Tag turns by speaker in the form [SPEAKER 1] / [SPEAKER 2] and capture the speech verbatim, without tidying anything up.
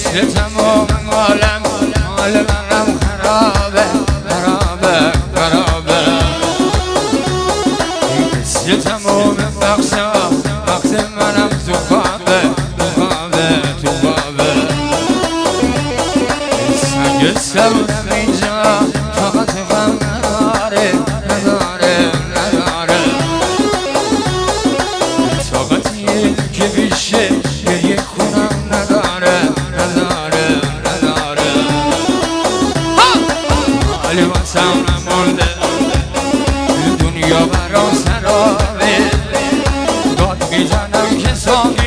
[SPEAKER 1] مثل تمام عالم حال منم خرابه خرابه خرابه مثل تمام بخشا وقت منم تو خوابه تو خوابه تو خوابه سنگ سبودم اینجا طاقت غم نداره نداره نداره طاقتی که بیشه گریه کنم نداره نداره نداره حالی واسم نمونده دنیا برام سرابه داد میزنم که ساقی